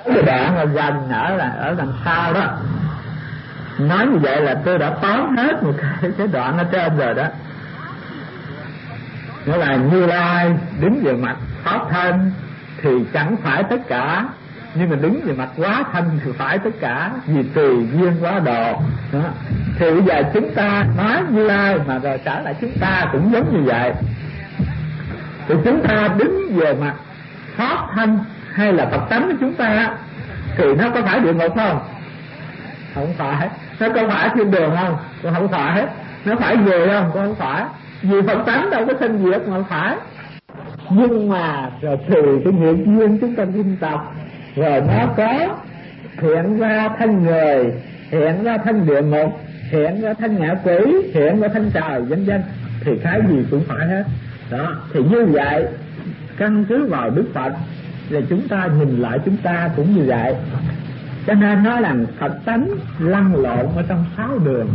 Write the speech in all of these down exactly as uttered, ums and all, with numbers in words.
cái đoạn là gần ở là ở đằng sau đó. Nói như vậy là tôi đã tóm hết một cái, cái đoạn ở trên rồi đó. Nghĩa là Như Lai đứng về mặt pháp thân thì chẳng phải tất cả, nhưng mà đứng về mặt quá thân thì phải tất cả, vì tùy duyên quá độ đó. Thì bây giờ chúng ta nói Như Lai mà rồi trở lại chúng ta cũng giống như vậy. Thì chúng ta đứng về mặt pháp thân hay là Phật tánh của chúng ta thì nó có phải địa ngục không? Không phải. Nó có phải thiên đường không? Cũng không phải. Nó phải về không? Cũng không phải. Vì Phật tánh đâu có sinh diệt mà phải. Nhưng mà rồi từ cái nghiệp duyên chúng ta tinh tập, rồi nó có hiện ra thân người, hiện ra thân địa ngục, hiện ra thân ngạ quỷ, hiện ra thân trời, vân vân, thì cái gì cũng phải hết đó. Thì như vậy căn cứ vào Đức Phật là chúng ta nhìn lại chúng ta cũng như vậy. Cho nên nói là Phật tánh lăn lộn ở trong sáu đường.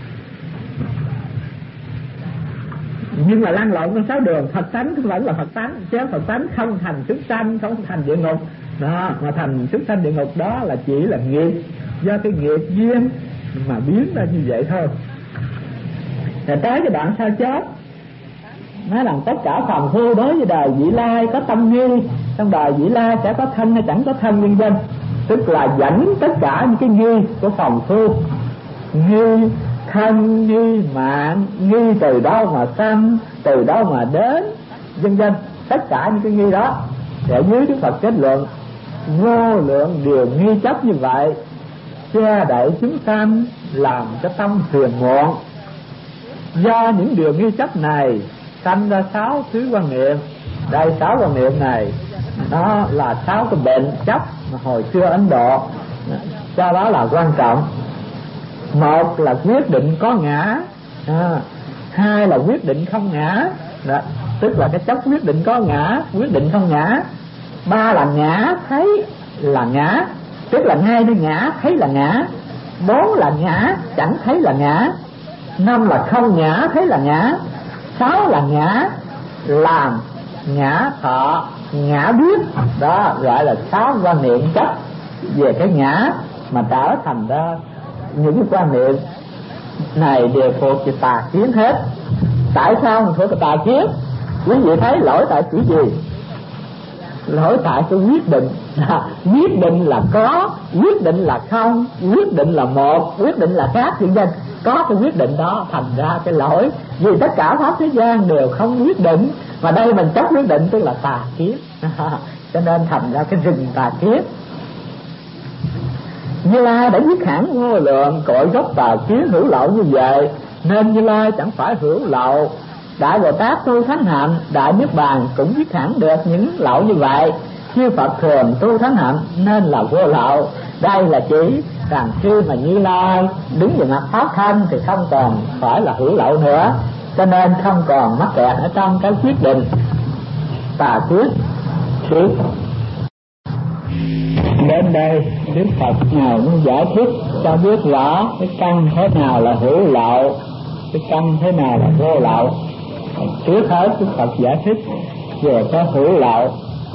Nhưng mà lăn lộn trong sáu đường, Phật tánh cũng vẫn là Phật tánh, chứ Phật tánh không thành súc sanh, không thành địa ngục đó. Mà thành súc sanh địa ngục đó là chỉ là nghiệp, do cái nghiệp duyên mà biến ra như vậy thôi. Rồi tới cái đoạn sau chết nói rằng tất cả phàm phu đối với đời vị lai có tâm nghi, trong đời vị lai sẽ có thân hay chẳng có thân vân vân. Tức là dẫn tất cả những cái nghi của phàm phu, nghi thân, nghi mạng, nghi từ đâu mà sanh, từ đâu mà đến, vân vân, tất cả những cái nghi đó. Để dưới Đức Phật kết luận vô lượng điều nghi chấp như vậy che đậy chúng sanh, làm cho tâm phiền muộn. Do những điều nghi chấp này sanh ra sáu thứ quan niệm. Đây sáu quan niệm này đó là sáu cái bệnh chấp mà hồi xưa Ấn Độ cho đó là quan trọng. Một là quyết định có ngã, à, hai là quyết định không ngã đó, tức là cái chấp quyết định có ngã, quyết định không ngã. Ba là ngã thấy là ngã, tức là ngay nơi ngã thấy là ngã. Bốn là ngã chẳng thấy là ngã. Năm là không ngã thấy là ngã. Sáu là ngã làm ngã thọ ngã biết, đó gọi là sáu quan niệm chấp về cái ngã, mà trở thành ra những cái quan niệm này đều thuộc về tà kiến hết. Tại sao mình thuộc về tà kiến? Quý vị thấy lỗi tại chữ gì? Lỗi tại cái quyết định. Quyết định là có, quyết định là không, quyết định là một, quyết định là khác, vân vân. Có cái quyết định đó thành ra cái lỗi. Vì tất cả pháp thế gian đều không quyết định, mà đây mình chấp quyết định tức là tà kiến. Cho nên thành ra cái rừng tà kiến. Như Lai đã dứt hẳn vô lượng cội gốc tà kiến hữu lậu như vậy, nên Như Lai chẳng phải hữu lậu. Đại Bồ Tát tu thánh hạnh, Đại Niết Bàn cũng dứt hẳn được những lậu như vậy. Chư Phật thường tu thánh hạnh nên là vô lậu. Đây là chỉ rằng khi mà Như Lai đứng về mặt pháp thân thì không còn phải là hữu lậu nữa, cho nên không còn mắc kẹt ở trong cái quyết định tà kiến. Đến đây Đức Phật nào muốn giải thích cho biết rõ cái căn thế nào là hữu lậu, cái căn thế nào là vô lậu. Trước hết Đức Phật giải thích về cái hữu lậu.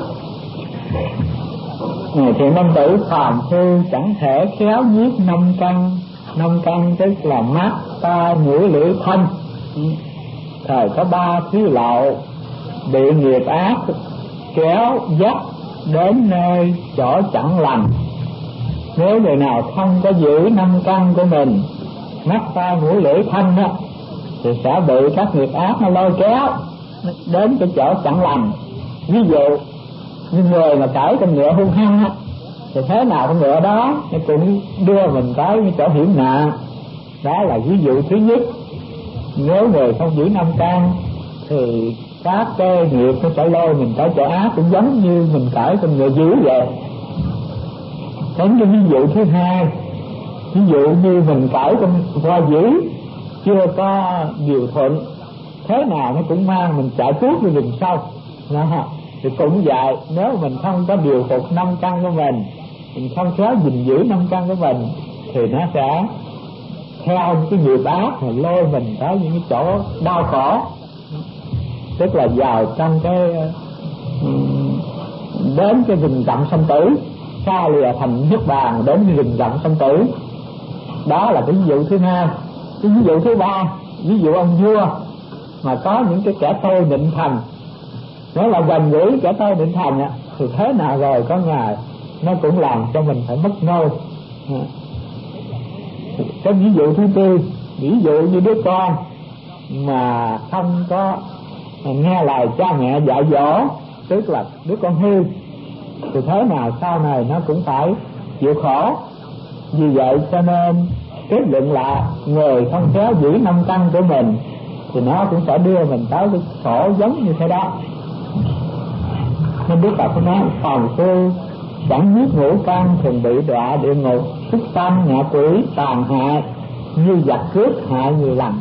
Này thì nam tử phàm phu chẳng thể khéo giết năm căn. Năm căn tức là mắt, tai, mũi, lưỡi, thân. Thời có ba thứ lậu bị nghiệp ác kéo dắt đến nơi chỗ chẳng lành. Nếu người nào không có giữ năm căn của mình, mắt, tai, mũi, lưỡi, thân á, thì sẽ bị các nghiệp ác nó lôi kéo đến cái chỗ chẳng lành. Ví dụ như người mà cởi con ngựa hung hăng á, thì thế nào con ngựa đó nó cũng đưa mình tới cái chỗ hiểm nạn. Đó là ví dụ thứ nhất. Nếu người không giữ năm căn thì các cái nghiệp nó sẽ lôi mình tới chỗ ác, cũng giống như mình cởi con ngựa dữ vậy. Đến cái ví dụ thứ hai, ví dụ như mình cởi con voi dữ chưa có điều thuận, thế nào nó cũng mang mình chạy tuốt vào rừng sâu. Thì cũng vậy, nếu mình không có điều phục năm căn của mình, mình không khéo gìn giữ năm căn của mình, thì nó sẽ theo cái nghiệp ác mà lôi mình tới những cái chỗ đau khổ, tức là vào trong cái đến cái rừng rậm sanh tử. xa lìa thành niết bàn đến rừng rậm sanh tử. Đó là cái ví dụ thứ hai. Cái ví dụ thứ ba, ví dụ ông vua mà có những cái kẻ tôi định thành, nếu là gần gũi kẻ tôi định thành á, thì thế nào rồi có ngày nó cũng làm cho mình phải mất ngôi. Cái ví dụ thứ tư, ví dụ như đứa con mà không có nghe lời cha mẹ dạy dỗ, tức là đứa con hư, thì thế nào sau này nó cũng phải chịu khổ. Vì vậy cho nên kết luận là người không khéo giữ năm căn của mình thì nó cũng sẽ đưa mình tới cái khổ giống như thế đó. Nên Đức Phật có nói phàm phu chẳng giết ngũ căn thường bị đọa địa ngục, súc sanh ngạ quỷ tàn hại như giặc cướp hại nhiều lần.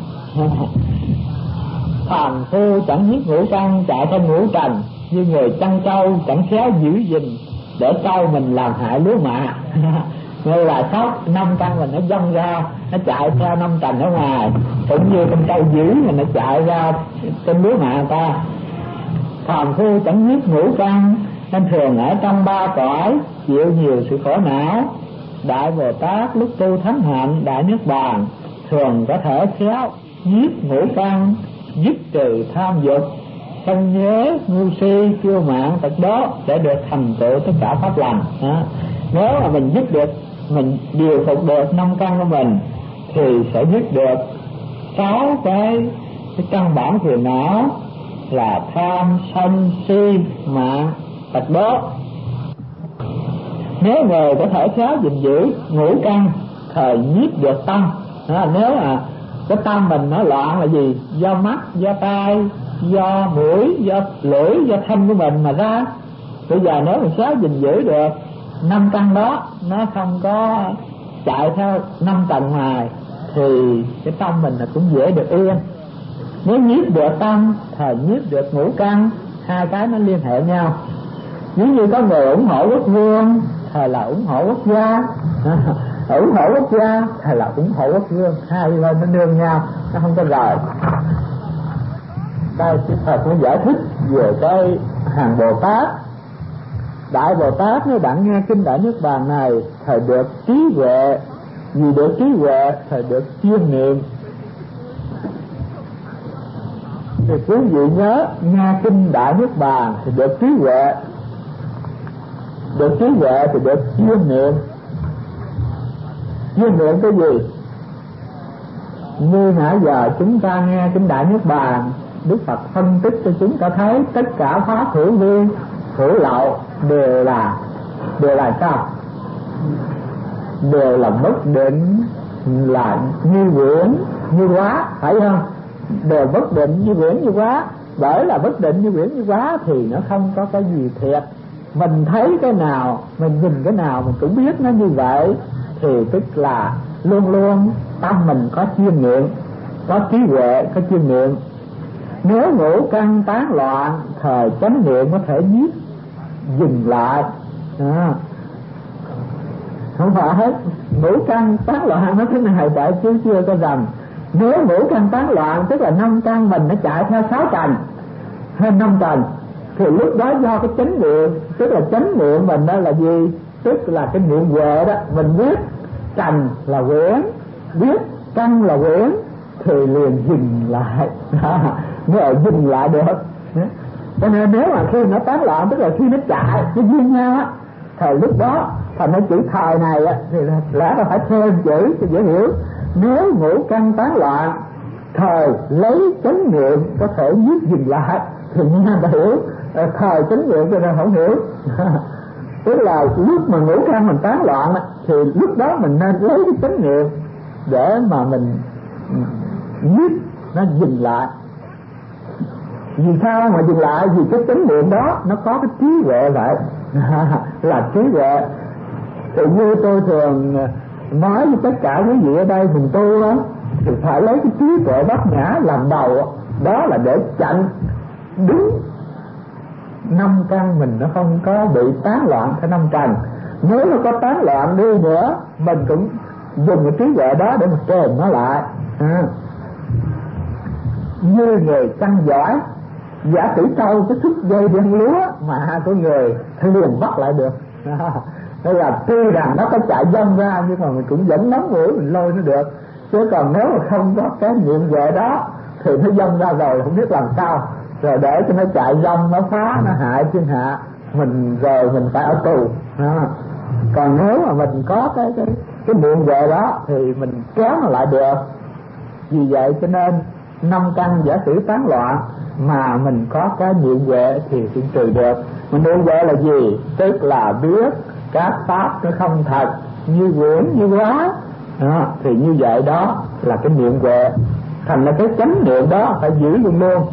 Phàm phu chẳng giết ngũ căn chạy theo ngũ trần, như người chăn trâu chẳng khéo giữ gìn để trâu mình làm hại lúa mạ. Như là sóc năm căn mình nó dâng ra, nó chạy theo năm trần ở ngoài, cũng như con trâu dữ mà nó chạy ra trên lúa mạ người ta. Phàm phu chẳng giết ngũ căn nên thường ở trong ba cõi chịu nhiều sự khổ não. Đại Bồ Tát lúc tu thánh hạnh đại niết bàn thường có thể khéo giết ngũ căn, dứt trừ tham dục, không nhớ ngu si kiêu mạn tật đó để được thành tựu tất cả pháp lành. Nếu mà mình dứt được, mình điều phục được năm căn của mình thì sẽ dứt được sáu cái cái căn bản phiền não là tham sân si mạng tật đó. Nếu người có thể khéo gìn giữ ngũ căn thời nhiếp được tâm. À, nếu mà cái tâm mình nó loạn là gì? Do mắt, do tai, do mũi, do lưỡi, do thân của mình mà ra. Bây giờ nếu mình khéo gìn giữ được năm căn đó, nó không có chạy theo năm trần ngoài, thì cái tâm mình là cũng dễ được yên. Nếu nhiếp được tâm thời nhiếp được ngũ căn, hai cái nó liên hệ nhau. Ví như có người ủng hộ quốc vương thời là ủng hộ quốc gia, ủng hộ quốc gia thời là ủng hộ quốc vương, hai bên nó nương nhau, nó không có rời. Đây Đức Phật mới giải thích về cái hàng Bồ Tát. Đại Bồ Tát nếu bạn nghe kinh Đại Niết Bàn này, thời được trí huệ, vì được trí huệ thời được chiêm niệm. Thì quý vị nhớ nghe kinh Đại Niết Bàn thì được trí huệ, được trí huệ thì được chiêm niệm. Chiêm niệm cái gì? Như nãy giờ chúng ta nghe kinh Đại Niết Bàn, Đức Phật phân tích cho chúng ta thấy tất cả pháp hữu vi, hữu lậu đều là đều là sao? Đều là bất định, là như quyển như hóa, phải không? Đều bất định như quyển như hóa. Bởi là bất định như quyển như hóa thì nó không có cái gì thiệt. Mình thấy cái nào, mình nhìn cái nào mình cũng biết nó như vậy, thì tức là luôn luôn tâm mình có chiêm nghiệm, có trí huệ, có chiêm nghiệm. Nếu ngũ căn tán loạn, thời chánh niệm có thể giết dừng lại. À, không phải hết ngũ căn tán loạn nó thế này tại chứ chưa có rằng nếu ngũ căn tán loạn tức là năm căn mình nó chạy theo sáu trần hay năm trần, thì lúc đó do cái chánh niệm, tức là chánh niệm mình đó là gì? Tức là cái niệm huệ đó, mình biết trần là quyển, biết căn là quyển thì liền dừng lại. Mới dừng lại được. Cho nên nếu mà khi nó tán loạn tức là khi nó chạy nó duyên nhau á, thời lúc đó thành nó chữ thời này á thì lẽ là phải thêm chữ cho dễ hiểu. Nếu ngũ căn tán loạn, thời lấy chánh niệm có thể giết dừng lại thì nghe ta hiểu. Thời chánh niệm cho nên không hiểu. Tức là lúc mà ngũ căn mình tán loạn thì lúc đó mình nên lấy cái chánh niệm để mà mình giết nó dừng lại. Vì sao mà dừng lại? Vì cái chánh niệm đó nó có cái trí huệ vậy. Là trí huệ. Thì như tôi thường nói với tất cả quý vị ở đây mình tu đó, thì phải lấy cái trí tuệ bát nhã làm đầu. Đó là để chặn đứng năm căn mình nó không có bị tán loạn theo năm trần. Nếu nó có tán loạn đi nữa, mình cũng dùng cái trí huệ đó để mà kềm nó lại. À, như người chăn giỏi, giả sử trâu cái sức dây đen lúa mà của người thì liền bắt lại được. À, Thế là tuy rằng nó có chạy dông ra nhưng mà mình cũng vẫn nóng mũi mình lôi nó được. Chứ còn nếu mà không có cái niệm huệ đó thì nó dông ra rồi không biết làm sao, rồi để cho nó chạy dông, nó phá, nó hại thiên hạ mình, rồi mình phải ở tù. À, còn nếu mà mình có cái cái cái niệm huệ đó thì mình kéo nó lại được. Vì vậy cho nên năm căn giả sử tán loạn mà mình có cái niệm huệ thì cũng trừ được. Mình niệm huệ là gì? Tức là biết các pháp nó không thật, như quyển như quá. À, thì như vậy đó là cái niệm huệ. Thành ra cái chánh niệm đó phải giữ luôn luôn.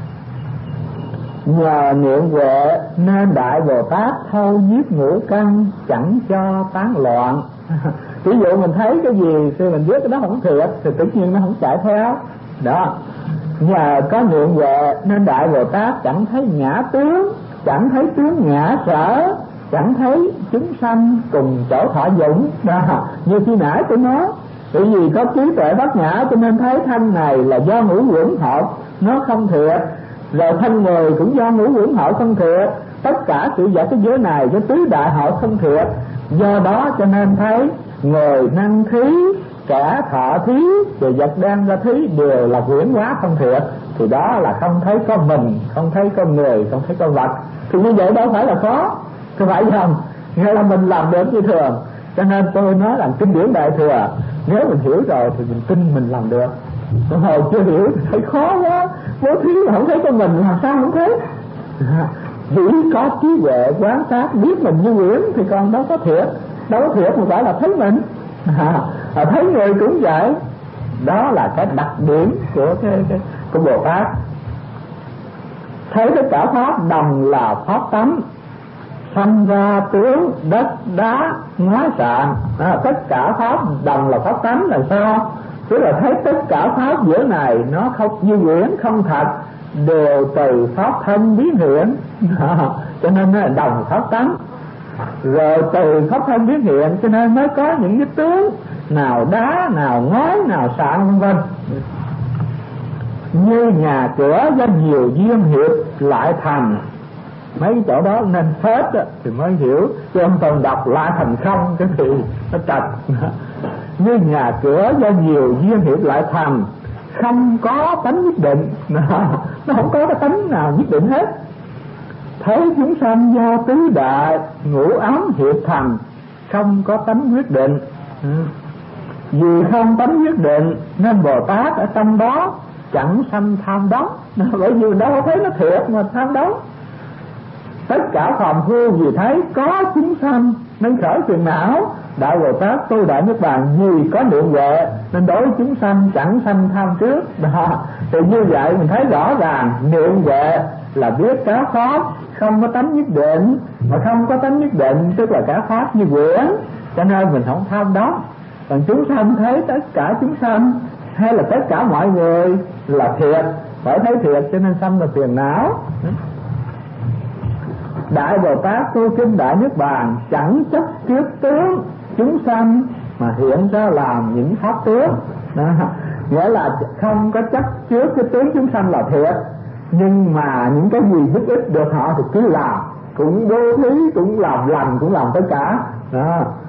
Nhờ niệm huệ nên Đại Bồ Tát thâu giết ngũ căn, chẳng cho tán loạn. Ví dụ mình thấy cái gì thì mình biết cái đó không thiệt thì tự nhiên nó không chạy theo đó. Nhờ có niệm huệ nên Đại Bồ Tát chẳng thấy ngã tướng, chẳng thấy tướng ngã sở, chẳng thấy chúng sanh cùng chỗ thọ dụng đó. Như khi nãy tôi nói, bởi vì có trí tuệ bát nhã cho nên thấy thân này là do ngũ uẩn hợp, nó không thiệt. Rồi thân người cũng do ngũ uẩn hợp không thiệt. Tất cả sự vật cái giới này cái tứ đại hợp không thiệt. Do đó cho nên thấy người năng thí, kẻ thọ thí, và vật đang ra thí đều là quyển hóa không thiệt. Thì đó là không thấy có mình, không thấy con người, không thấy con vật. Thì như vậy đâu phải là khó, không phải không? Nghĩa là mình làm được như thường. Cho nên tôi nói là kinh điển Đại Thừa, nếu mình hiểu rồi thì mình tin mình làm được. Hồi chưa hiểu thì thấy khó quá, bố thí mà không thấy con mình làm sao không thấy. Chỉ có trí huệ quán sát biết mình như quyển thì còn đâu có thiệt, đâu có thiệt mà phải là thấy mình. À, thấy người cũng vậy. Đó là cái đặc điểm của cái, cái của Bồ Tát. Thấy tất cả pháp đồng là pháp tánh, sanh ra tướng đất đá hóa sạn. À, tất cả pháp đồng là pháp tánh là sao? Tức là thấy tất cả pháp giữa này nó không như quyển không thật, đều từ pháp thân biến hiện. À, cho nên nó là đồng pháp tánh. Rồi từ pháp thân biến hiện cho nên mới có những cái tướng nào đá, nào ngói, nào sạn vân vân. Như nhà cửa do nhiều duyên hiệp lại thành. Mấy cái chỗ đó nên hết thì mới hiểu, chứ không còn đọc lại thành không cái thì nó trật. Như nhà cửa do nhiều duyên hiệp lại thành, không có tánh nhất định. Nó không có cái tánh nào nhất định hết. Thấy chúng sanh do tứ đại ngũ ám hiệp thành, không có tánh quyết định. Vì không tánh quyết định nên Bồ Tát ở trong đó chẳng sanh tham đắm. Bởi vì đâu có thấy nó thiệt mà tham đắm. Tất cả phàm phu vì thấy có chúng sanh nên khởi phiền não. Đại Bồ Tát tu đại niết bàn vì có niệm huệ nên đối chúng sanh chẳng sanh tham trước. Đó. Thì như vậy mình thấy rõ ràng niệm huệ là biết cả pháp không có tánh nhất định, mà không có tánh nhất định tức là cả pháp như quyển, cho nên mình không tham đó. Còn chúng sanh thấy tất cả chúng sanh hay là tất cả mọi người là thiệt, phải thấy thiệt cho nên sanh là phiền não. Đại Bồ Tát tu kinh đại niết bàn chẳng chấp trước tướng chúng sanh mà hiện ra làm những pháp tướng. Đó. Nghĩa là không có chấp trước cái tướng chúng sanh là thiệt, nhưng mà những cái gì giúp ích được họ thì cứ làm, cũng bố thí, cũng làm lành, cũng làm tất cả. Đó.